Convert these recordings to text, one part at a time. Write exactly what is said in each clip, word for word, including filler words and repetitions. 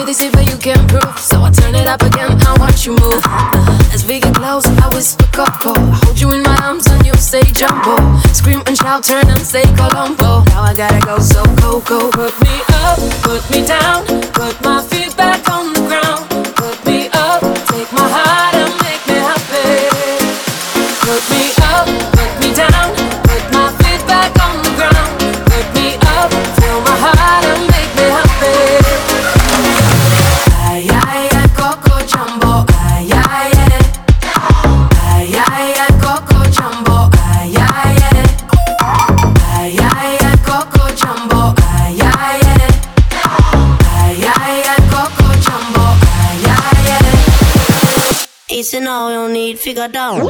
with this if you can prove. So I turn it up again, I watch you move. uh, As we get close, I whisper Coco. I hold you in my arms and you say jumbo. Scream and shout, turn and say Colombo. Now I gotta go, so Coco. Put me up, put me down, put my feet back on the ground. Put me up, take my heart and make me happy. Put me up, put me down, put my feet back on the ground. Put me up, fill my heart and make me happy. Ay, ay, ay, Coco Jumbo. Ay, ay, ay. Ay, ay, ay, Coco Jumbo. Ay, ay, ay. Ay, ay, ay, Coco Jumbo. Ay, ay, ay. Ay, ay, ay, Coco Jumbo. Ay, ay, ay. Easy now, you don't need figure down.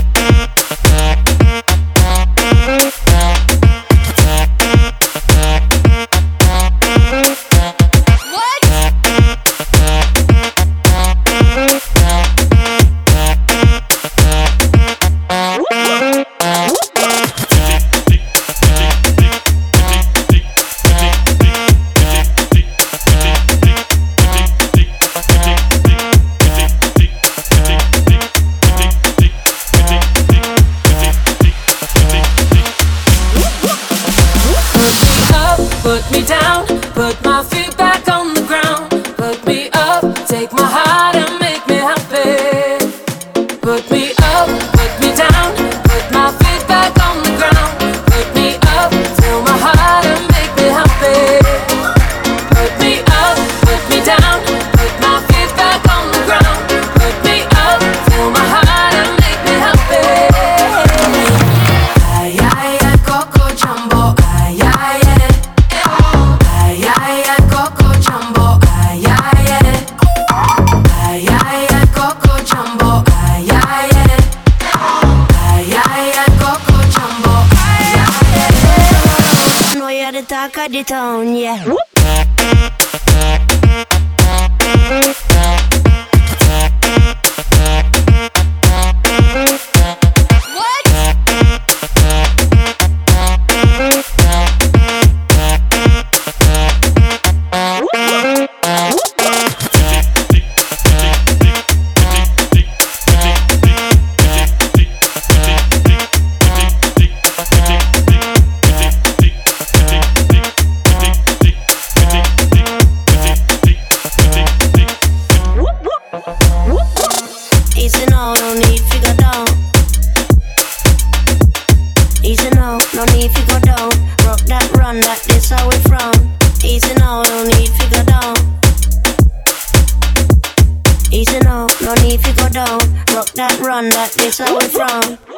Put me down, put my feet back on the ground. Put me up, take my heart and make me happy. Put me up, put me down, put my feet back on the ground. Put me up, fill my heart and make me happy. Put me up, put me down, put my feet back on the ground. Put me up, fill my heart and make me happy. Ay, ay, ay, Coco Jumbo. Ay, ay, ay. Ay, ay, ay, Coco Jumbo. Ay, ay, ay. Ay, ay, ay, Coco Jumbo. Ay, ay, ay. Ay, ay, ay, Coco Jumbo. Ay, ay, ay. Know you're the talk of the town, yeah. Easy now, no need to go down. Easy now, no need to go down. Rock that, run that, this how we from. Easy now, no need to go down. Easy now, no need to go down. Rock that, run that, this how we from.